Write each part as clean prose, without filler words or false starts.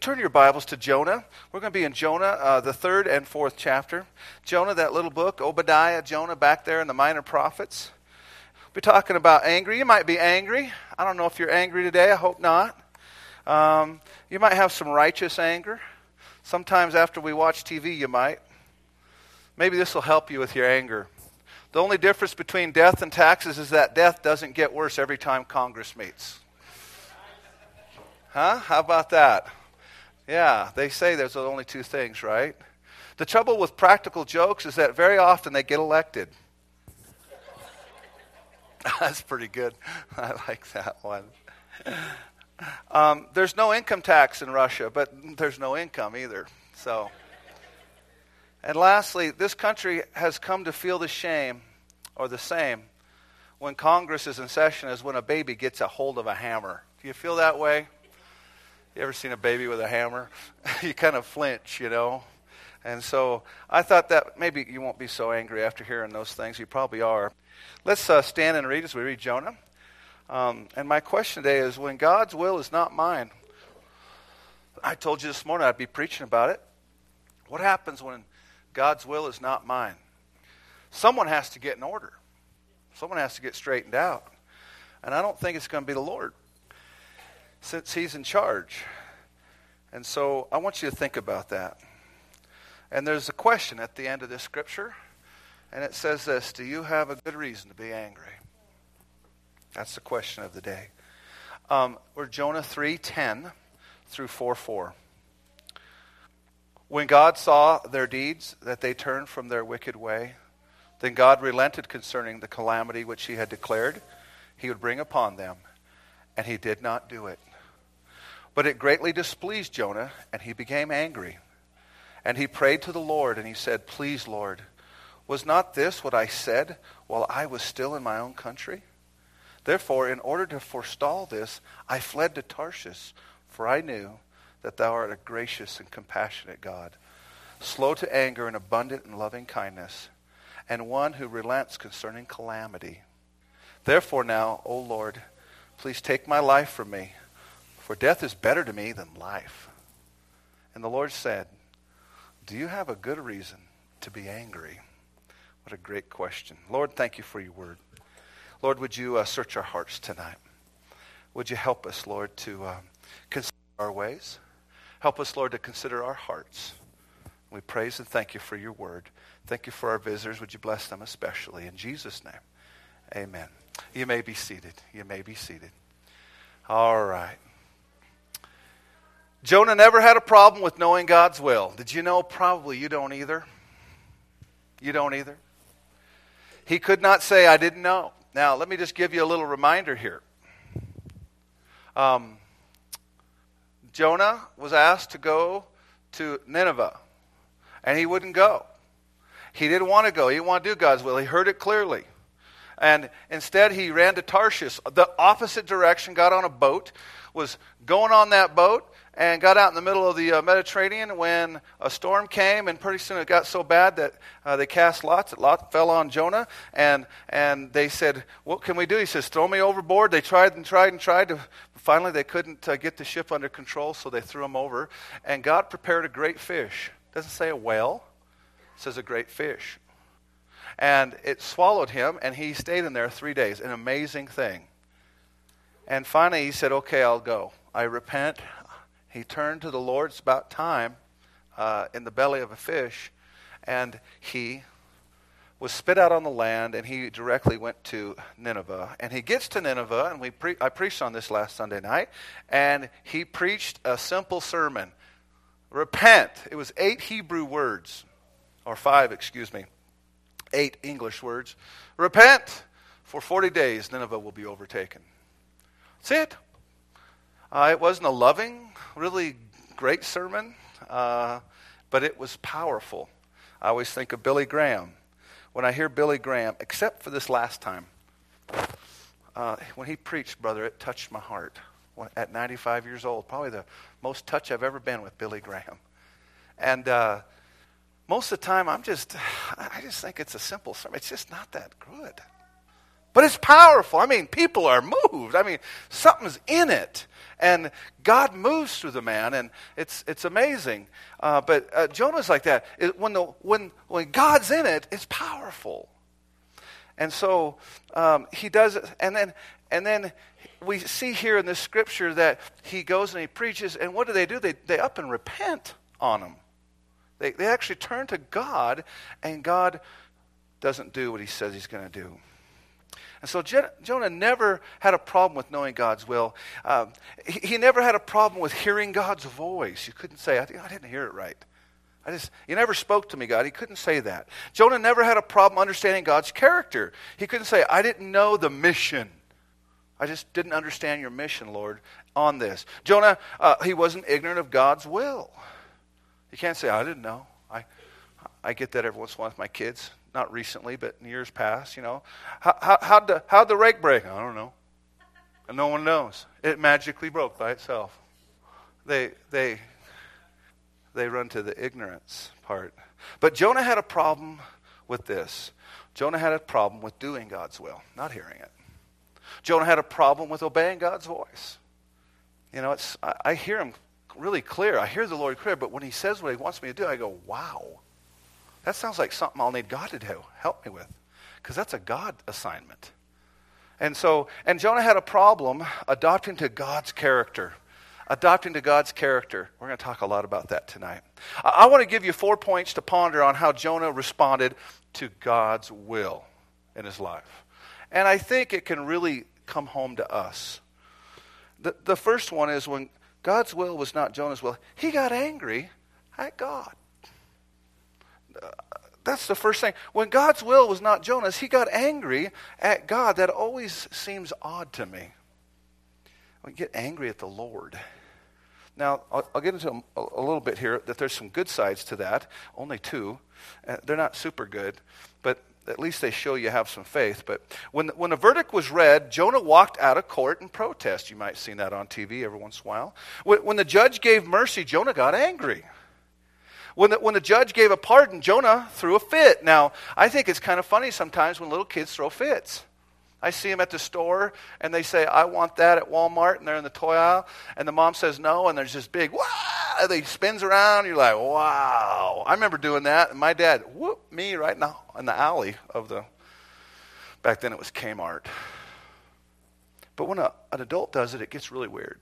Turn your Bibles to Jonah. We're going to be in Jonah, the 3rd and 4th chapter. Jonah, that little book, Obadiah, Jonah, back there in the Minor Prophets. We're talking about angry. You might be angry. I don't know if you're angry today. I hope not. You might have some righteous anger. Sometimes after we watch TV, you might. Maybe this will help you with your anger. The only difference between death and taxes is that death doesn't get worse every time Congress meets. Huh? How about that? Yeah, they say there's only two things, right? The trouble with practical jokes is that very often they get elected. That's pretty good. I like that one. There's no income tax in Russia, but there's no income either. So, and lastly, this country has come to feel the shame, or the same, when Congress is in session as when a baby gets a hold of a hammer. Do you feel that way? You ever seen a baby with a hammer? You kind of flinch, you know. And so I thought that maybe you won't be so angry after hearing those things. You probably are. Let's stand and read as we read Jonah. And my question today is, when God's will is not mine, I told you this morning I'd be preaching about it. What happens when God's will is not mine? Someone has to get in order. Someone has to get straightened out. And I don't think it's going to be the Lord, since he's in charge. And so I want you to think about that. And there's a question at the end of this scripture, and it says this: do you have a good reason to be angry? That's the question of the day. We're Jonah 3:10 through 4:4. When God saw their deeds, that they turned from their wicked way, then God relented concerning the calamity which he had declared he would bring upon them, and he did not do it. But it greatly displeased Jonah, and he became angry. And he prayed to the Lord, and he said, "Please, Lord, was not this what I said while I was still in my own country? Therefore, in order to forestall this, I fled to Tarshish, for I knew that thou art a gracious and compassionate God, slow to anger and abundant in loving kindness, and one who relents concerning calamity. Therefore now, O Lord, please take my life from me, for death is better to me than life." And the Lord said, "Do you have a good reason to be angry?" What a great question. Lord, thank you for your word. Lord, would you search our hearts tonight? Would you help us, Lord, to consider our ways? Help us, Lord, to consider our hearts. We praise and thank you for your word. Thank you for our visitors. Would you bless them especially? In Jesus' name, amen. You may be seated. You may be seated. All right. Jonah never had a problem with knowing God's will. Did you know? Probably you don't either. You don't either. He could not say, "I didn't know." Now, let me just give you a little reminder here. Jonah was asked to go to Nineveh, and he wouldn't go. He didn't want to go. He didn't want to do God's will. He heard it clearly. And instead, he ran to Tarshish, the opposite direction, got on a boat, was going on that boat, and got out in the middle of the Mediterranean when a storm came, and pretty soon it got so bad that they cast lots. Lot fell on Jonah, and they said, "What can we do?" He says, "Throw me overboard." They tried and tried and tried. Finally, they couldn't get the ship under control, so they threw him over. And God prepared a great fish. It doesn't say a whale. It says a great fish. And it swallowed him, and he stayed in there 3 days. An amazing thing. And finally, he said, "Okay, I'll go. I repent." He turned to the Lord. It's about time, in the belly of a fish. And he was spit out on the land, and he directly went to Nineveh. And he gets to Nineveh, and I preached on this last Sunday night, and he preached a simple sermon. Repent. It was 8 Hebrew words, or 5, 8 English words. Repent. For 40 days, Nineveh will be overtaken. That's it. It wasn't a loving, really great sermon, but it was powerful. I always think of Billy Graham. When I hear Billy Graham, except for this last time, when he preached, brother, it touched my heart. At 95 years old, probably the most touch I've ever been with Billy Graham. And most of the time, I just think it's a simple sermon. It's just not that good. But it's powerful. I mean, people are moved. I mean, something's in it. And God moves through the man, and it's amazing. But Jonah's like that. When God's in it, it's powerful. And so he does it, and then we see here in this scripture that he goes and he preaches, and what do? They up and repent on him. They actually turn to God, and God doesn't do what he says he's going to do. And so Jonah never had a problem with knowing God's will. He never had a problem with hearing God's voice. You couldn't say, I didn't hear it right. You never spoke to me, God. He couldn't say that. Jonah never had a problem understanding God's character. He couldn't say, I didn't know the mission. I just didn't understand your mission, Lord, on this. Jonah, he wasn't ignorant of God's will. You can't say, I didn't know. I get that every once in a while with my kids. Not recently, but in years past, How'd the rake break? I don't know. And no one knows. It magically broke by itself. They run to the ignorance part. But Jonah had a problem with this. Jonah had a problem with doing God's will, not hearing it. Jonah had a problem with obeying God's voice. I hear him really clear. I hear the Lord clear, but when he says what he wants me to do, I go, wow. That sounds like something I'll need God to do, help me with, because that's a God assignment. And Jonah had a problem adopting to God's character. Adopting to God's character. We're going to talk a lot about that tonight. I want to give you 4 points to ponder on how Jonah responded to God's will in his life. And I think it can really come home to us. The first one is when God's will was not Jonah's will, he got angry at God. That's the first thing. When God's will was not Jonah's, he got angry at God. That always seems odd to me. We get angry at the Lord. Now, I'll get into a little bit here that there's some good sides to that. Only 2. They're not super good, but at least they show you have some faith. But when the verdict was read, Jonah walked out of court in protest. You might have seen that on TV every once in a while. When the judge gave mercy, Jonah got angry. When the judge gave a pardon, Jonah threw a fit. Now, I think it's kind of funny sometimes when little kids throw fits. I see them at the store, and they say, I want that at Walmart, and they're in the toy aisle, and the mom says no, and there's this big, wow, they spins around, you're like, wow. I remember doing that, and my dad whooped me right now in the alley of back then it was Kmart. But when an adult does it, it gets really weird.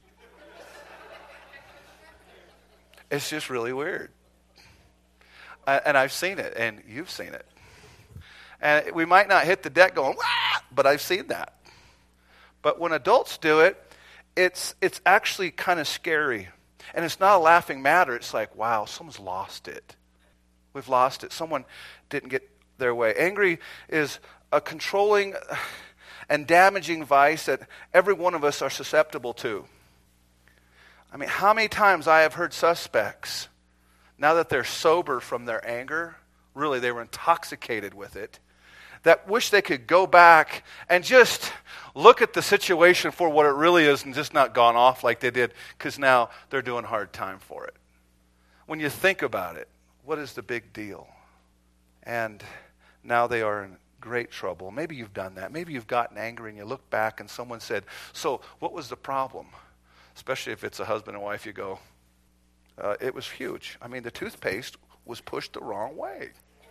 It's just really weird. And I've seen it, and you've seen it. And we might not hit the deck going, wah, but I've seen that. But when adults do it, it's actually kind of scary. And it's not a laughing matter. It's like, wow, someone's lost it. We've lost it. Someone didn't get their way. Angry is a controlling and damaging vice that every one of us are susceptible to. I mean, how many times I have heard suspects, now that they're sober from their anger, really they were intoxicated with it, that wish they could go back and just look at the situation for what it really is and just not gone off like they did, because now they're doing hard time for it. When you think about it, what is the big deal? And now they are in great trouble. Maybe you've done that. Maybe you've gotten angry and you look back and someone said, so what was the problem? Especially if it's a husband and wife, you go, it was huge. I mean, the toothpaste was pushed the wrong way.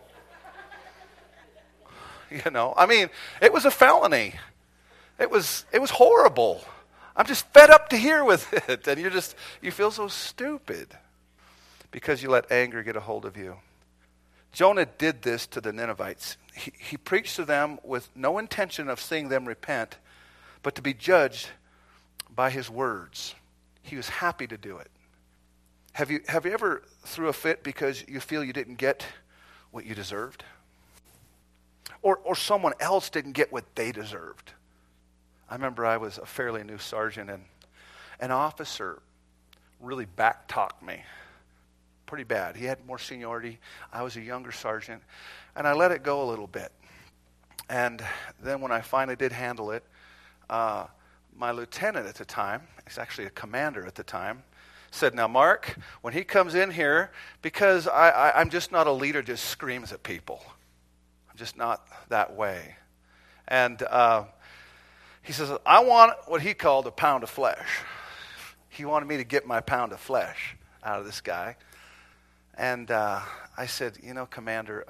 I mean, it was a felony. It was horrible. I'm just fed up to here with it. And you feel so stupid because you let anger get a hold of you. Jonah did this to the Ninevites. He preached to them with no intention of seeing them repent, but to be judged by his words. He was happy to do it. Have you ever threw a fit because you feel you didn't get what you deserved? Or someone else didn't get what they deserved? I remember I was a fairly new sergeant, and an officer really back-talked me pretty bad. He had more seniority. I was a younger sergeant, and I let it go a little bit. And then when I finally did handle it, my lieutenant at the time, he's actually a commander at the time, said, now Mark, when he comes in here, because I'm just not a leader just screams at people. I'm just not that way. And he says, I want what he called a pound of flesh. He wanted me to get my pound of flesh out of this guy. And I said, Commander,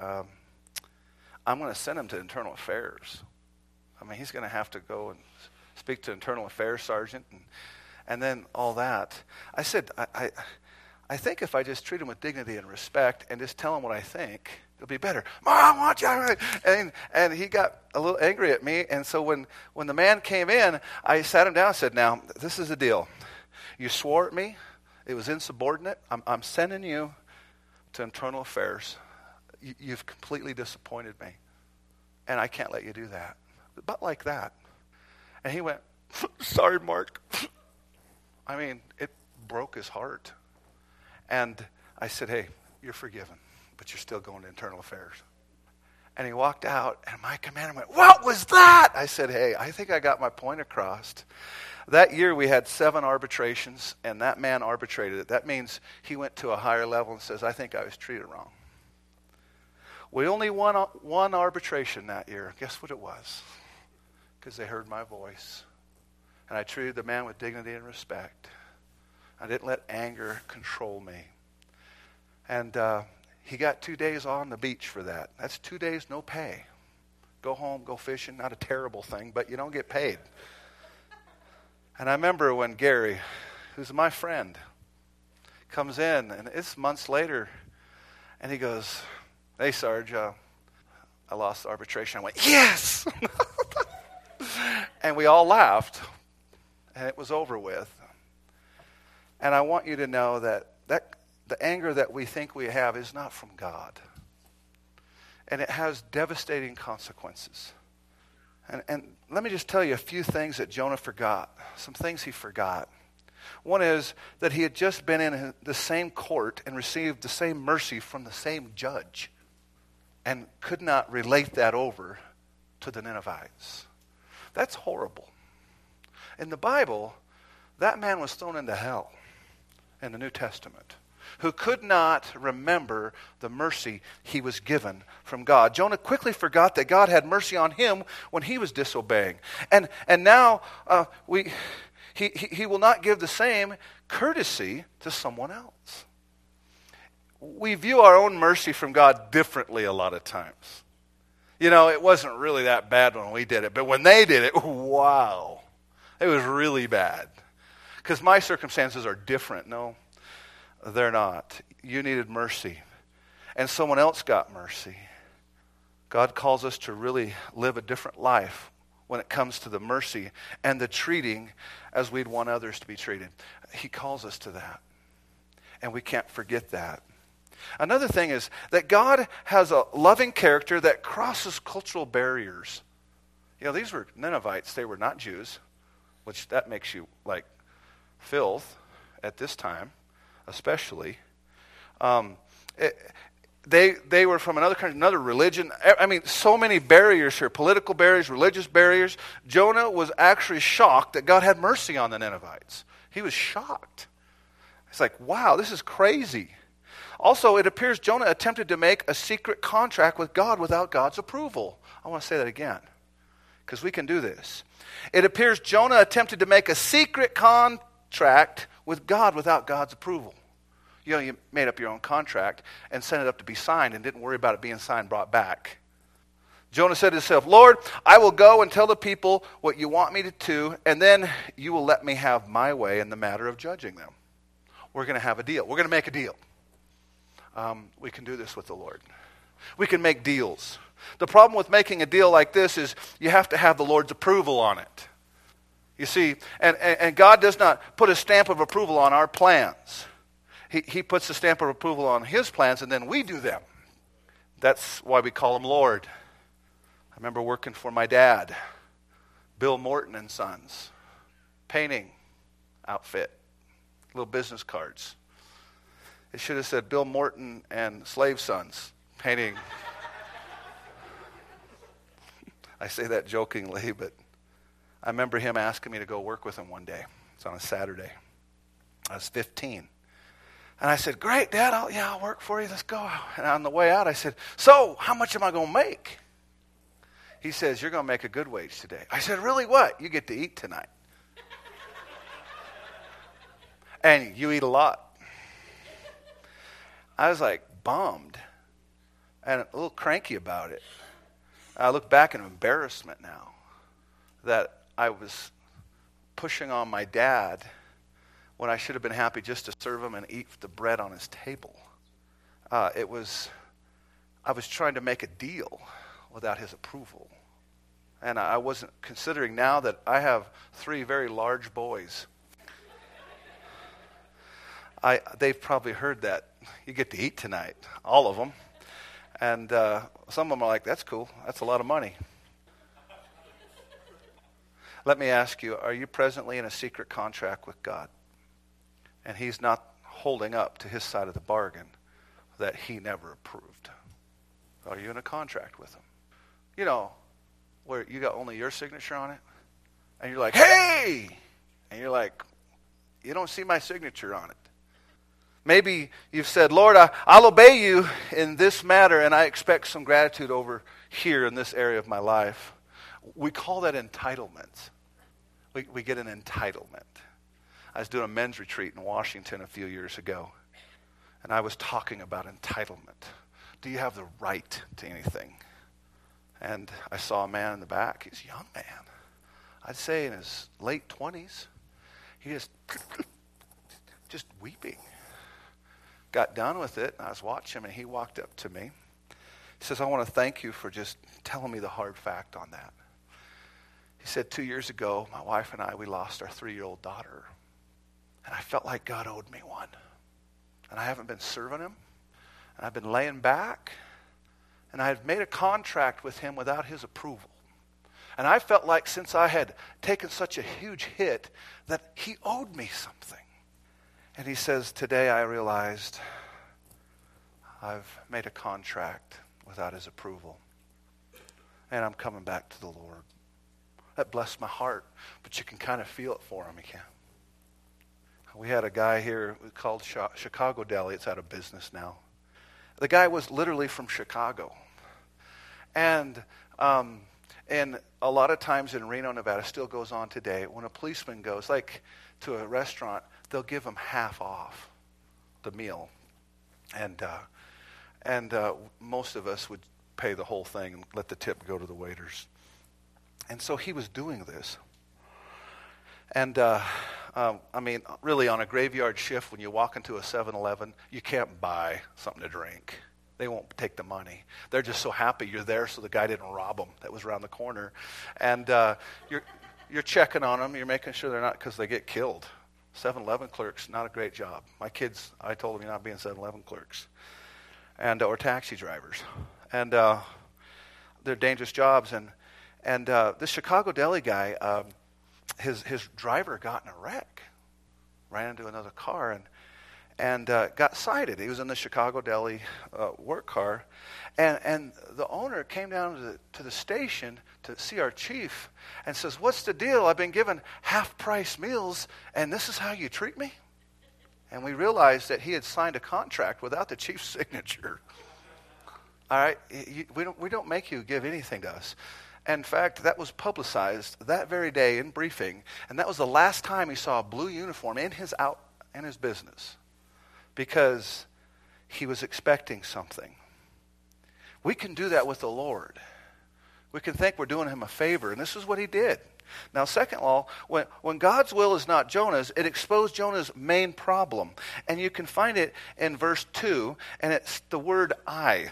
I'm going to send him to Internal Affairs. I mean, he's going to have to go and speak to Internal Affairs Sergeant and then all that. I said, I think if I just treat him with dignity and respect and just tell him what I think, it'll be better. Mom, watch out. And he got a little angry at me. And so when the man came in, I sat him down and said, now, this is the deal. You swore at me. It was insubordinate. I'm sending you to Internal Affairs. You've completely disappointed me. And I can't let you do that. But like that. And he went, sorry, Mark. I mean, it broke his heart. And I said, hey, you're forgiven, but you're still going to Internal Affairs. And he walked out, and my commander went, what was that? I said, hey, I think I got my point across. That year we had 7 arbitrations, and that man arbitrated it. That means he went to a higher level and says, I think I was treated wrong. We only won one arbitration that year. Guess what it was? Because they heard my voice. And I treated the man with dignity and respect. I didn't let anger control me. And he got 2 days on the beach for that. That's 2 days, no pay. Go home, go fishing. Not a terrible thing, but you don't get paid. And I remember when Gary, who's my friend, comes in, and it's months later, and he goes, hey, Sarge, I lost the arbitration. I went, yes! And we all laughed, and it was over with. And I want you to know that the anger that we think we have is not from God. And it has devastating consequences. And let me just tell you a few things that Jonah forgot. Some things he forgot. One is that he had just been in the same court and received the same mercy from the same judge and could not relate that over to the Ninevites. That's horrible. In the Bible, that man was thrown into hell in the New Testament, who could not remember the mercy he was given from God. Jonah quickly forgot that God had mercy on him when he was disobeying. And now he will not give the same courtesy to someone else. We view our own mercy from God differently a lot of times. It wasn't really that bad when we did it, but when they did it, wow, it was really bad. Because my circumstances are different. No, they're not. You needed mercy, and someone else got mercy. God calls us to really live a different life when it comes to the mercy and the treating as we'd want others to be treated. He calls us to that, and we can't forget that. Another thing is that God has a loving character that crosses cultural barriers. These were Ninevites. They were not Jews, which that makes you like filth at this time, especially. They were from another country, another religion. I mean, so many barriers here, political barriers, religious barriers. Jonah was actually shocked that God had mercy on the Ninevites. He was shocked. It's like, wow, this is crazy. Also, it appears Jonah attempted to make a secret contract with God without God's approval. I want to say that again, because we can do this. It appears Jonah attempted to make a secret contract with God without God's approval. You made up your own contract and sent it up to be signed and didn't worry about it being signed, brought back. Jonah said to himself, Lord, I will go and tell the people what you want me to do, and then you will let me have my way in the matter of judging them. We're going to have a deal. We're going to make a deal. We can do this with the Lord. We can make deals. The problem with making a deal like this is you have to have the Lord's approval on it. You see, and God does not put a stamp of approval on our plans. He puts the stamp of approval on his plans, and then we do them. That's why we call him Lord. I remember working for my dad, Bill Morton and Sons, painting outfit, little business cards. It should have said Bill Morton and Slave Sons, painting. I say that jokingly, but I remember him asking me to go work with him one day. It's on a Saturday. I was 15. And I said, great, Dad, I'll work for you. Let's go. And on the way out, I said, so how much am I going to make? He says, you're going to make a good wage today. I said, really, what? You get to eat tonight. And you eat a lot. I was like bummed and a little cranky about it. I look back in embarrassment now that I was pushing on my dad when I should have been happy just to serve him and eat the bread on his table. I was trying to make a deal without his approval. And I wasn't considering now that I have 3 very large boys. They've probably heard that you get to eat tonight, all of them. And some of them are like, that's cool. That's a lot of money. Let me ask you, are you presently in a secret contract with God? And he's not holding up to his side of the bargain that he never approved. Are you in a contract with him? You know, where you got only your signature on it? And you're like, hey! And you're like, you don't see my signature on it. Maybe you've said, Lord, I'll obey you in this matter, and I expect some gratitude over here in this area of my life. We call that entitlement. We get an entitlement. I was doing a men's retreat in Washington a few years ago, and I was talking about entitlement. Do you have the right to anything? And I saw a man in the back. He's a young man. I'd say in his late 20s. He just weeping. Got done with it, and I was watching him, and he walked up to me. He says, I want to thank you for just telling me the hard fact on that. He said, 2 years ago, my wife and I, we lost our 3-year-old daughter. And I felt like God owed me one. And I haven't been serving him. And I've been laying back. And I had made a contract with him without his approval. And I felt like since I had taken such a huge hit that he owed me something. And he says, today I realized I've made a contract without his approval. And I'm coming back to the Lord. That blessed my heart, but you can kind of feel it for him, you can. We had a guy here called Chicago Deli. It's out of business now. The guy was literally from Chicago. And a lot of times in Reno, Nevada, still goes on today, when a policeman goes, like to a restaurant, they'll give him half off the meal. And most of us would pay the whole thing and let the tip go to the waiters. And so he was doing this. And, really on a graveyard shift, when you walk into a 7-Eleven, you can't buy something to drink. They won't take the money. They're just so happy you're there so the guy didn't rob them that was around the corner. And you're checking on them. You're making sure they're not, because they get killed. 7-Eleven clerks, not a great job. My kids, I told them you're not being 7-Eleven clerks or taxi drivers. And they're dangerous jobs. And this Chicago Deli guy, his driver got in a wreck, ran into another car, and got cited. He was in the Chicago Deli work car, and the owner came down to the station to see our chief and says, "What's the deal? I've been given half-price meals, and this is how you treat me?" And we realized that he had signed a contract without the chief's signature. All right, we don't make you give anything to us. In fact, that was publicized that very day in briefing, and that was the last time he saw a blue uniform in his business, because he was expecting something. We can do that with the Lord. We can think we're doing him a favor, and this is what he did. Now, second law, when God's will is not Jonah's, it exposed Jonah's main problem. And you can find it in verse 2, and it's the word I.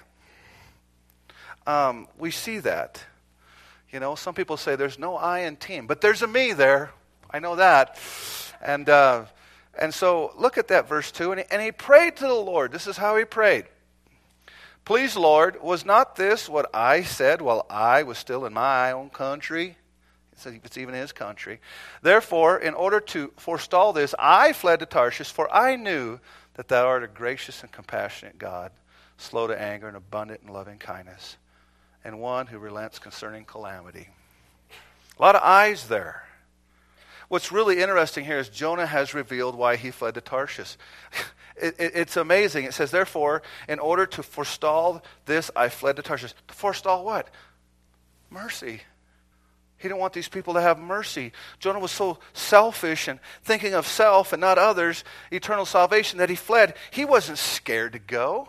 We see that. You know, some people say there's no I in team, but there's a me there. I know that. And so look at that verse 2. And he prayed to the Lord. This is how he prayed. Please, Lord, was not this what I said while I was still in my own country? It's even his country. Therefore, in order to forestall this, I fled to Tarshish, for I knew that thou art a gracious and compassionate God, slow to anger and abundant in loving kindness, and one who relents concerning calamity. A lot of eyes there. What's really interesting here is Jonah has revealed why he fled to Tarshish. It's amazing. It says, therefore, in order to forestall this, I fled to Tarshish. To forestall what? Mercy. He didn't want these people to have mercy. Jonah was so selfish and thinking of self and not others, eternal salvation, that he fled. He wasn't scared to go.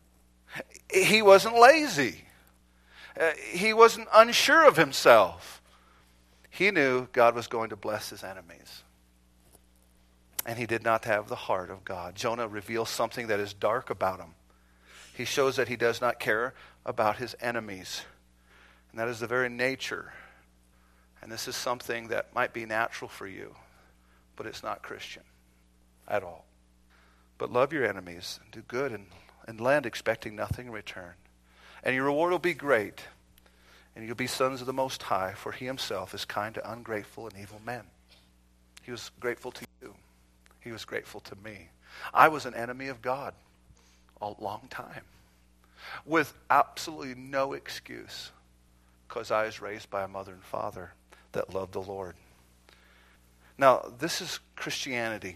He wasn't lazy. He wasn't unsure of himself. He knew God was going to bless his enemies. And he did not have the heart of God. Jonah reveals something that is dark about him. He shows that he does not care about his enemies. And that is the very nature. And this is something that might be natural for you, but it's not Christian at all. But love your enemies, and do good, and lend, expecting nothing in return. And your reward will be great, and you'll be sons of the Most High, for he himself is kind to ungrateful and evil men. He was grateful to you. He was grateful to me. I was an enemy of God a long time, with absolutely no excuse, because I was raised by a mother and father that loved the Lord. Now, this is Christianity.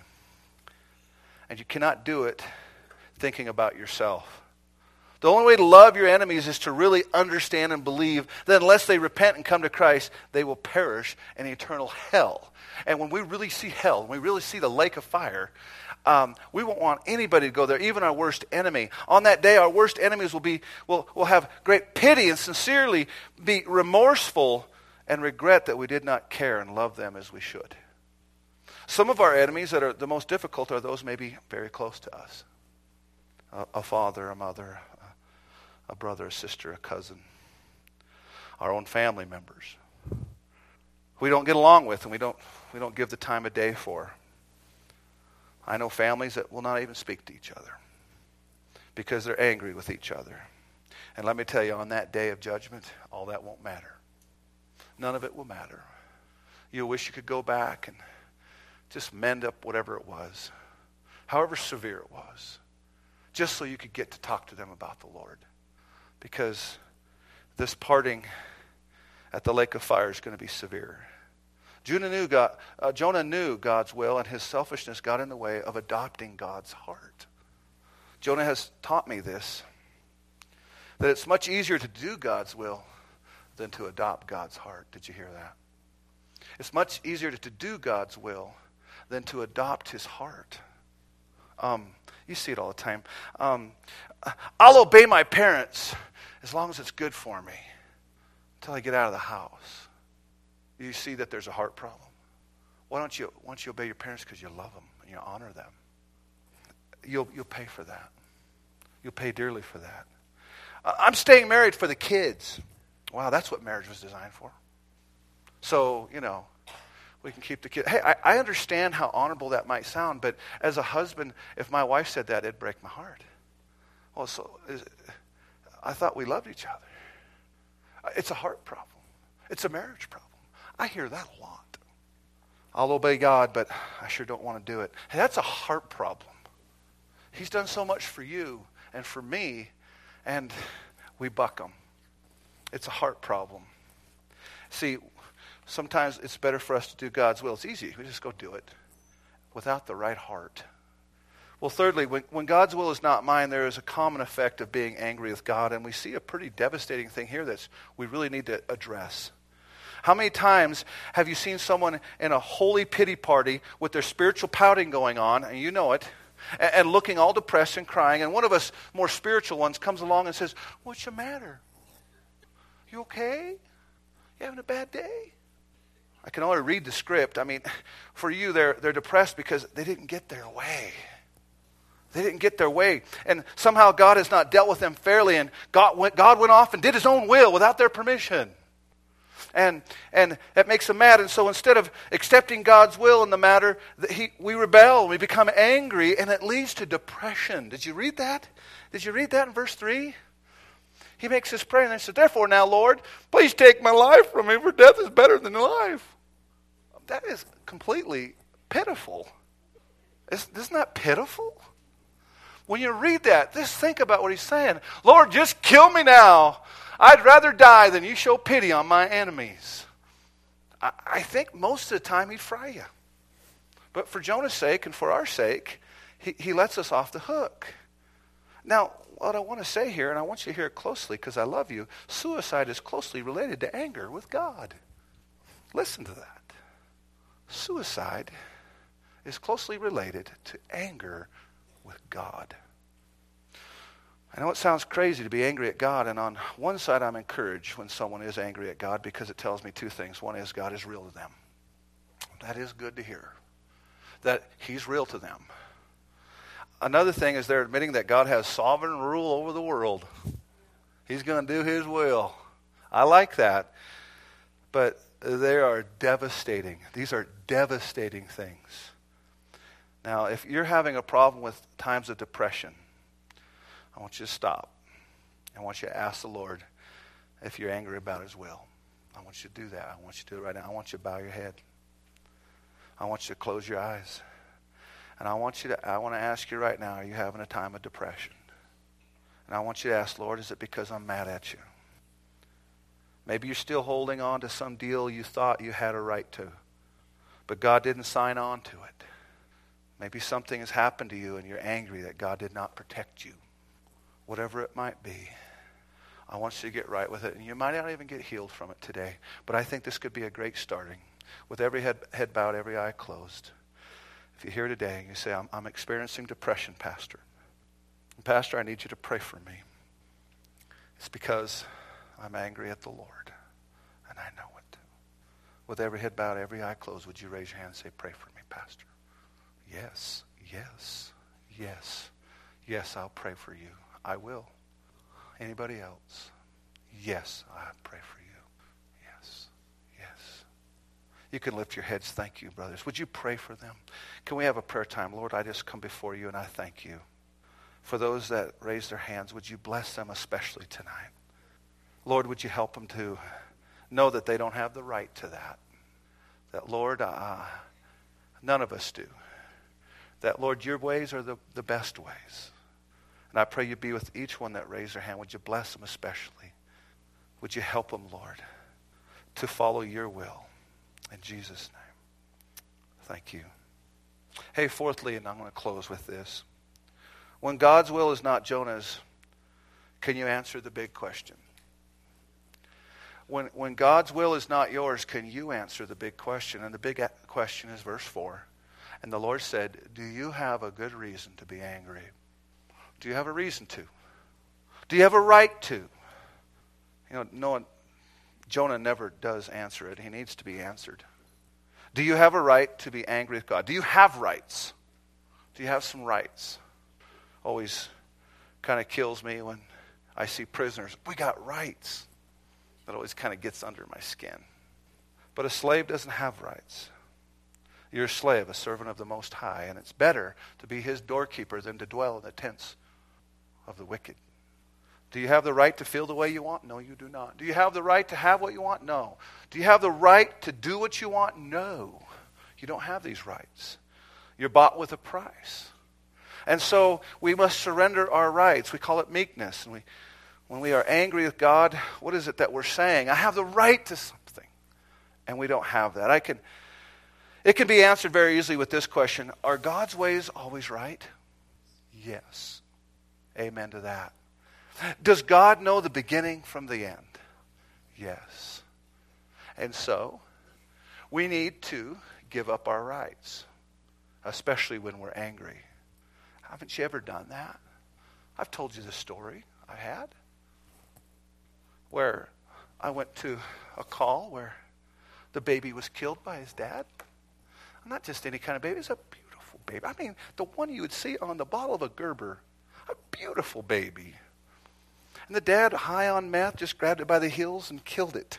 And you cannot do it thinking about yourself. The only way to love your enemies is to really understand and believe that unless they repent and come to Christ, they will perish in eternal hell. And when we really see hell, when we really see the lake of fire, we won't want anybody to go there, even our worst enemy. On that day, our worst enemies will have great pity and sincerely be remorseful and regret that we did not care and love them as we should. Some of our enemies that are the most difficult are those maybe very close to us. A father, a mother, a brother, a sister, a cousin. Our own family members. We don't get along with and we don't give the time of day for. I know families that will not even speak to each other because they're angry with each other. And let me tell you, on that day of judgment, all that won't matter. None of it will matter. You'll wish you could go back and just mend up whatever it was, however severe it was, just so you could get to talk to them about the Lord. Because this parting at the lake of fire is going to be severe. Jonah knew God's will, and his selfishness got in the way of adopting God's heart. Jonah has taught me this, that it's much easier to do God's will than to adopt God's heart. Did you hear that? It's much easier to do God's will than to adopt his heart. You see it all the time. I'll obey my parents as long as it's good for me until I get out of the house. You see that there's a heart problem. Why don't you obey your parents? Because you love them and you honor them. You'll pay for that. You'll pay dearly for that. I'm staying married for the kids. Wow, that's what marriage was designed for. So, we can keep the kids. Hey, I understand how honorable that might sound, but as a husband, if my wife said that, it'd break my heart. Well, I thought we loved each other. It's a heart problem. It's a marriage problem. I hear that a lot. I'll obey God, but I sure don't want to do it. Hey, that's a heart problem. He's done so much for you and for me, and we buck him. It's a heart problem. See, sometimes it's better for us to do God's will. It's easy. We just go do it without the right heart. Well, thirdly, when God's will is not mine, there is a common effect of being angry with God, and we see a pretty devastating thing here that we really need to address. How many times have you seen someone in a holy pity party with their spiritual pouting going on, and you know it, and looking all depressed and crying, and one of us more spiritual ones comes along and says, "What's the matter? You okay? You having a bad day?" I can only read the script. I mean, for you, they're depressed because they didn't get their way. They didn't get their way. And somehow God has not dealt with them fairly, and God went off and did his own will without their permission. And that makes them mad. And so instead of accepting God's will in the matter, we rebel and we become angry, and it leads to depression. Did you read that? Did you read that in verse 3? He makes this prayer and he says, "Therefore now, Lord, please take my life from me, for death is better than life." That is completely pitiful. Isn't that pitiful? When you read that, just think about what he's saying. "Lord, just kill me now. I'd rather die than you show pity on my enemies." I think most of the time he'd fry you. But for Jonah's sake and for our sake, he lets us off the hook. Now, what I want to say here, and I want you to hear it closely because I love you, suicide is closely related to anger with God. Listen to that. Suicide is closely related to anger with God. I know it sounds crazy to be angry at God, and on one side I'm encouraged when someone is angry at God because it tells me two things. One is God is real to them. That is good to hear, that he's real to them. Another thing is they're admitting that God has sovereign rule over the world. He's going to do his will. I like that. But they are devastating. These are devastating things. Now, if you're having a problem with times of depression, I want you to stop. I want you to ask the Lord if you're angry about his will. I want you to do that. I want you to do it right now. I want you to bow your head. I want you to close your eyes. And I want to ask you right now, are you having a time of depression? And I want you to ask, Lord, is it because I'm mad at you? Maybe you're still holding on to some deal you thought you had a right to, but God didn't sign on to it. Maybe something has happened to you and you're angry that God did not protect you. Whatever it might be, I want you to get right with it. And you might not even get healed from it today, but I think this could be a great starting. With every head bowed, every eye closed. If you're here today and you say, I'm experiencing depression, Pastor. And Pastor, I need you to pray for me. It's because I'm angry at the Lord, and I know it. With every head bowed, every eye closed, would you raise your hand and say, pray for me, Pastor? Yes, yes, yes. Yes, I'll pray for you. I will. Anybody else? Yes, I pray for you. Yes, yes. You can lift your heads. Thank you, brothers. Would you pray for them? Can we have a prayer time? Lord, I just come before you and I thank you. For those that raise their hands, would you bless them especially tonight? Lord, would you help them to know that they don't have the right to that? That, Lord, none of us do. That, Lord, your ways are the best ways. And I pray you be with each one that raised their hand. Would you bless them especially? Would you help them, Lord, to follow your will? In Jesus' name. Thank you. Hey, fourthly, and I'm going to close with this. When God's will is not Jonah's, can you answer the big question? When God's will is not yours, can you answer the big question? And the big question is verse 4. And the Lord said, do you have a good reason to be angry? Do you have a reason to? Do you have a right to? Jonah never does answer it. He needs to be answered. Do you have a right to be angry with God? Do you have rights? Do you have some rights? Always kind of kills me when I see prisoners. We got rights. That always kind of gets under my skin. But a slave doesn't have rights. You're a slave, a servant of the Most High, and it's better to be his doorkeeper than to dwell in the tents of the wicked. Do you have the right to feel the way you want? No, you do not. Do you have the right to have what you want? No. Do you have the right to do what you want? No. You don't have these rights. You're bought with a price. And so we must surrender our rights. We call it meekness. And when we are angry with God, what is it that we're saying? I have the right to something. And we don't have that. It can be answered very easily with this question. Are God's ways always right? Yes. Amen to that. Does God know the beginning from the end? Yes. And so, we need to give up our rights, especially when we're angry. Haven't you ever done that? I've told you the story I had, where I went to a call where the baby was killed by his dad. Not just any kind of baby, it's a beautiful baby. I mean, the one you would see on the bottle of a Gerber. A beautiful baby. And the dad, high on meth, just grabbed it by the heels and killed it.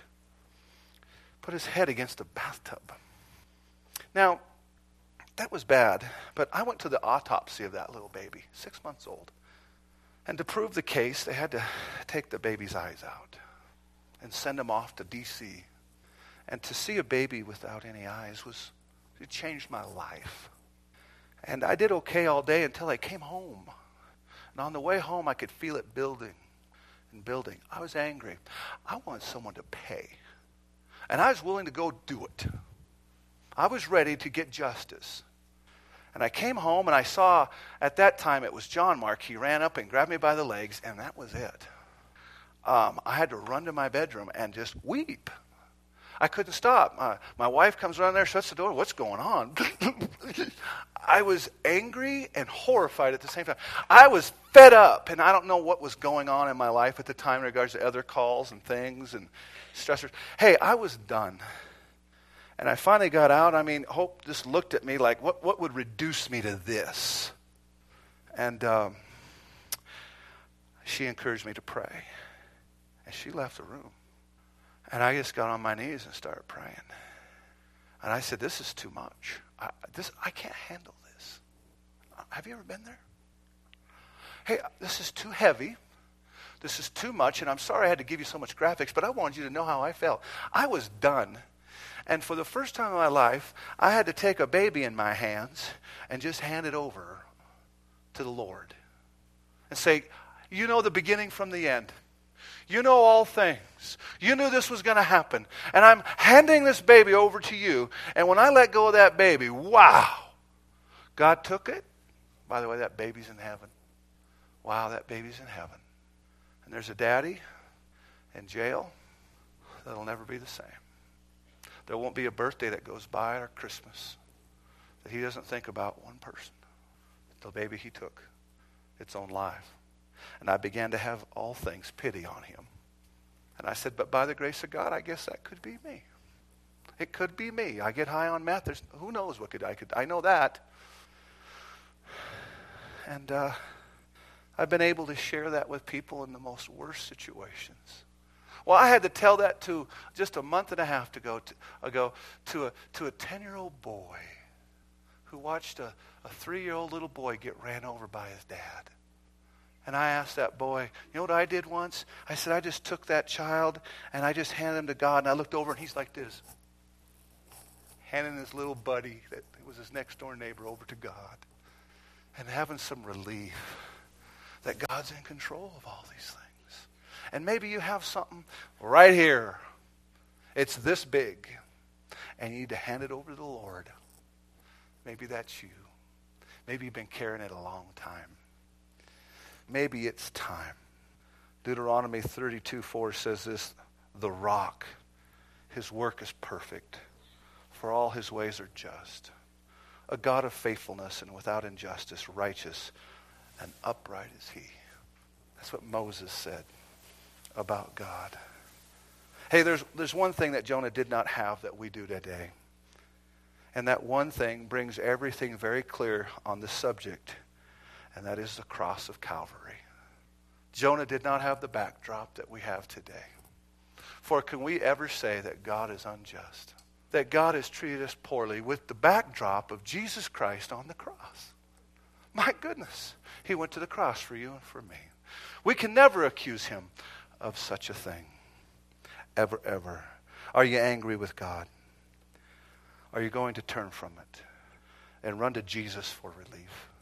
Put his head against a bathtub. Now, that was bad, but I went to the autopsy of that little baby, 6 months old. And to prove the case, they had to take the baby's eyes out and send him off to D.C. And to see a baby without any eyes it changed my life. And I did okay all day until I came home. And on the way home, I could feel it building and building. I was angry. I wanted someone to pay. And I was willing to go do it. I was ready to get justice. And I came home and I saw, at that time it was John Mark. He ran up and grabbed me by the legs, and that was it. I had to run to my bedroom and just weep. I couldn't stop. My wife comes around there, shuts the door. What's going on? I was angry and horrified at the same time. I was fed up, and I don't know what was going on in my life at the time in regards to other calls and things and stressors. Hey, I was done. And I finally got out. I mean, Hope just looked at me like, what would reduce me to this? And she encouraged me to pray. And she left the room. And I just got on my knees and started praying. And I said, this is too much. I can't handle this. Have you ever been there? Hey, this is too heavy. This is too much. And I'm sorry I had to give you so much graphics, but I wanted you to know how I felt. I was done. And for the first time in my life, I had to take a baby in my hands and just hand it over to the Lord. And say, you know the beginning from the end. You know all things. You knew this was going to happen. And I'm handing this baby over to you. And when I let go of that baby, wow. God took it. By the way, that baby's in heaven. Wow, that baby's in heaven. And there's a daddy in jail that'll never be the same. There won't be a birthday that goes by or Christmas that he doesn't think about one person. The baby he took, its own life. And I began to have all things pity on him. And I said, but by the grace of God, I guess that could be me. It could be me. I get high on meth. Who knows what I know that. And I've been able to share that with people in the most worst situations. Well, I had to tell that to just a month and a half ago to a 10-year-old boy who watched a 3-year-old little boy get ran over by his dad. And I asked that boy, you know what I did once? I said, I just took that child and I just handed him to God. And I looked over and he's like this, handing his little buddy that was his next door neighbor over to God. And having some relief that God's in control of all these things. And maybe you have something right here. It's this big. And you need to hand it over to the Lord. Maybe that's you. Maybe you've been carrying it a long time. Maybe it's time. Deuteronomy 32:4 says this, the rock, his work is perfect, for all his ways are just. A God of faithfulness and without injustice, righteous and upright is he. That's what Moses said about God. Hey, there's one thing that Jonah did not have that we do today. And that one thing brings everything very clear on the subject. And that is the cross of Calvary. Jonah did not have the backdrop that we have today. For can we ever say that God is unjust? That God has treated us poorly with the backdrop of Jesus Christ on the cross? My goodness. He went to the cross for you and for me. We can never accuse him of such a thing. Ever, ever. Are you angry with God? Are you going to turn from it and run to Jesus for relief?